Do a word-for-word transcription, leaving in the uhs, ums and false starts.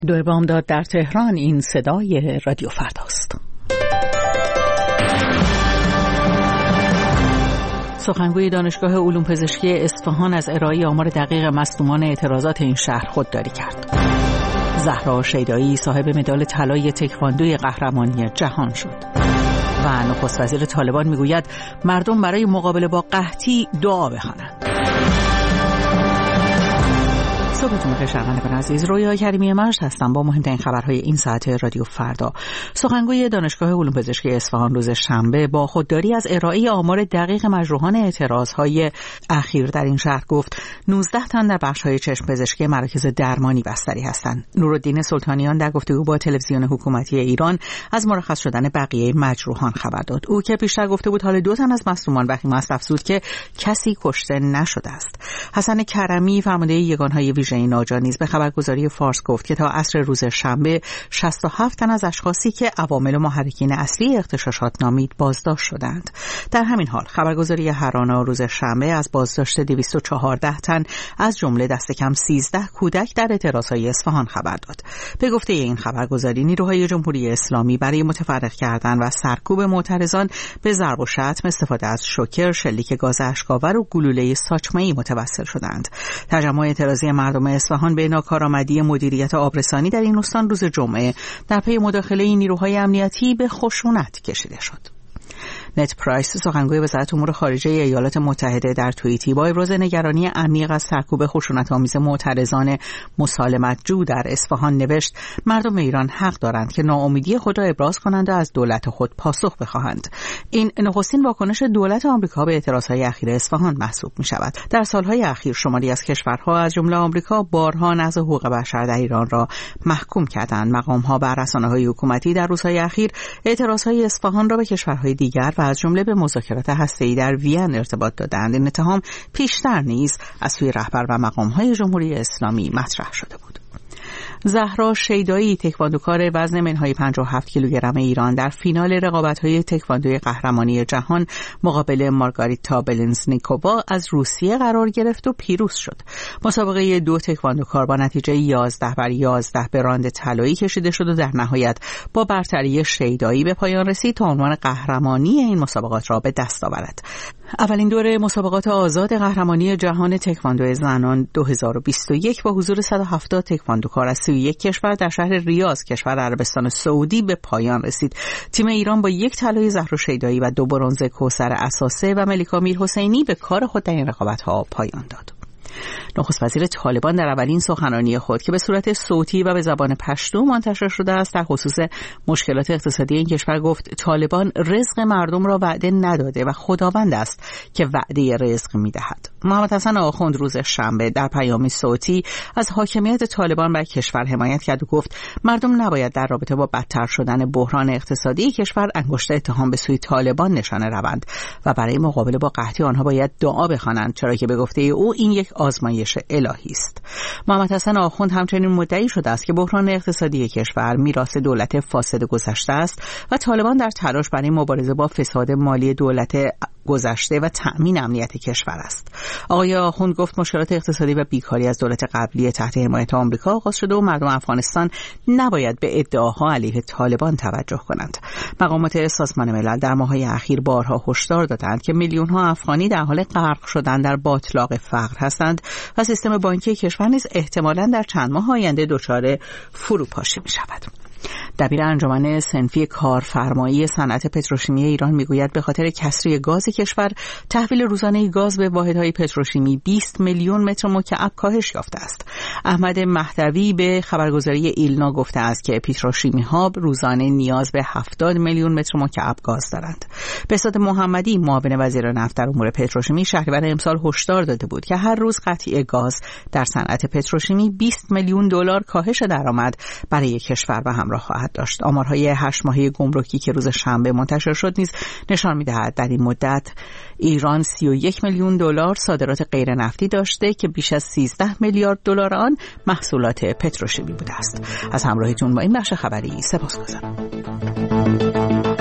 دو بامداد در تهران. این صدای رادیو فرداست. سخنگوی دانشگاه علوم پزشکی اصفهان از ارائه آمار دقیق مصدومان اعتراضات این شهر خودداری کرد. زهرا شیدایی صاحب مدال طلای تکواندوی قهرمانی جهان شد. و نخست وزیر طالبان میگوید مردم برای مقابله با قحطی دعا بخوانند. صبحتون بخیر شنوندگان عزیز، رویا کریمی مشت هستم با مهمترین خبرهای این ساعت رادیو فردا. سخنگوی دانشگاه علوم پزشکی اصفهان روز شنبه با خودداری از ارائه آمار دقیق مجروحان اعتراضهای اخیر در این شهر گفت نوزده تن در بخش‌های چشم پزشکی مراکز درمانی بستری هستند. نورالدین سلطانیان در گفتگو با تلویزیون حکومتی ایران از مرخص شدن بقیه مجروحان خبر داد. او که پیشتر گفته بود حال دو تن از مصدومان وخیم است، افزود که کسی کشته نشده است. حسن کرمی فرمانده یگانهای ویژه ناجا نیز به خبرگزاری فارس گفت که تا عصر روز شنبه شصت و هفت تن از اشخاصی که عوامل و محرکین اصلی اغتشاشات نامید بازداشت شدند. در همین حال خبرگزاری هرانا روز شنبه از بازداشت دویست و چهارده تن از جمله دست کم سیزده کودک در اعتراضهای اصفهان خبر داد. به گفته این خبرگزاری نیروهای جمهوری اسلامی برای متفرق کردن و سرکوب معترضان به ضرب و شتم استفاده از شوکر، شلیک گاز اشک‌آور و گلوله ساچمه‌ای متوسل شدند. تجمع اعتراضی مردم اصفهان به ناکارآمدی مدیریت آبرسانی در این استان روز جمعه در پی مداخله نیروهای امنیتی به خشونت کشیده شد. نت پرایس سخنگوی وزارت امور خارجه ایالات متحده در توییتی با ابراز نگرانی عمیق از سرکوب خشونت‌آمیز معترضان مسالمت‌جو در اصفهان نوشت مردم ایران حق دارند که ناامیدی خود را ابراز کنند و از دولت خود پاسخ بخواهند. این نخستین واکنش دولت آمریکا به اعتراضهای اخیر اصفهان محسوب می‌شود. در سالهای اخیر شماری از کشورها از جمله آمریکا بارها نقض حقوق بشر در ایران را محکوم کردند. مقام‌ها بر رسانه‌های حکومتی در روزهای اخیر اعتراضهای اصفهان را به کشورهای دیگر و از جمله به مذاکرات هسته‌ای در وین ارتباط دادند. این اتهام پیشتر نیز از سوی رهبر و مقام‌های جمهوری اسلامی مطرح شده بود. زهرا شیدایی تکواندوکار وزن منهای پنجاه و هفت کیلوگرم ایران در فینال رقابت‌های تکواندوی قهرمانی جهان مقابل مارگاریتا بلنزنیکووا از روسیه قرار گرفت و پیروز شد. مسابقه دو تکواندوکار با نتیجه یازده بر یازده به راند طلایی کشیده شد و در نهایت با برتری شیدایی به پایان رسید تا عنوان قهرمانی این مسابقات را به دست آورد. اولین دوره مسابقات آزاد قهرمانی جهان تکواندو زنان دو هزار و بیست و یک با حضور صد و هفتاد تکواندوکار از سی و یک کشور در شهر ریاض کشور عربستان سعودی به پایان رسید. تیم ایران با یک طلای زهرا شیدایی و دو برنز کوثر اساسه و ملیکا میرحسینی به کار خود در این رقابت‌ها پایان داد. نخست وزیر طالبان در اولین سخنرانی خود که به صورت صوتی و به زبان پشتو منتشر شده است در خصوص مشکلات اقتصادی این کشور گفت طالبان رزق مردم را وعده نداده و خداوند است که وعده رزق می‌دهد. محمد حسن آخوند روز شنبه در پیامی صوتی از حاکمیت طالبان بر کشور حمایت کرد و گفت مردم نباید در رابطه با بدتر شدن بحران اقتصادی کشور انگشت اتهام به سوی طالبان نشانه روند و برای مقابله با قحطی آنها باید دعا بخوانند، چرا که به گفته او این یک آزمایش الهی است. محمد حسن آخوند همچنین مدعی شده است که بحران اقتصادی کشور میراث دولت فاسد گذشته است و طالبان در تلاش برای مبارزه با فساد مالی دولت گذشته و تأمین امنیت کشور است. آقای آخوند گفت مشکلات اقتصادی و بیکاری از دولت قبلی تحت حمایت آمریکا آغاز شده و مردم افغانستان نباید به ادعاها علیه طالبان توجه کنند. مقامات سازمان ملل در ماه‌های اخیر بارها هشدار دادند که میلیون‌ها افغانی در حال غرق شدن در باتلاق فقر هستند و سیستم بانکی کشور نیز احتمالاً در چند ماه آینده دچار فروپاشی می‌شود. دبیر انجمن صنفی کارفرمایی صنعت پتروشیمی ایران میگوید به خاطر کسری گاز کشور تحویل روزانه گاز به واحدهای پتروشیمی بیست میلیون متر مکعب کاهش یافته است. احمد مهدوی به خبرگزاری ایلنا گفته است که پتروشیمی ها روزانه نیاز به هفتاد میلیون متر مکعب گاز دارند. بهزاد محمدی معاون وزیر نفت در امور پتروشیمی شهریور امسال هشدار داده بود که هر روز قطعی گاز در صنعت پتروشیمی بیست میلیون دلار کاهش درآمد برای کشور و همراه خواهد داشت. آمارهای هشت ماهه گمرکی که روز شنبه منتشر شد نیز نشان می‌دهد در این مدت ایران سی و یک میلیون دلار صادرات غیر نفتی داشته که بیش از سیزده میلیارد دلار آن محصولات پتروشیمی بوده است. از همراهیتون با این بخش خبری سپاسگزارم.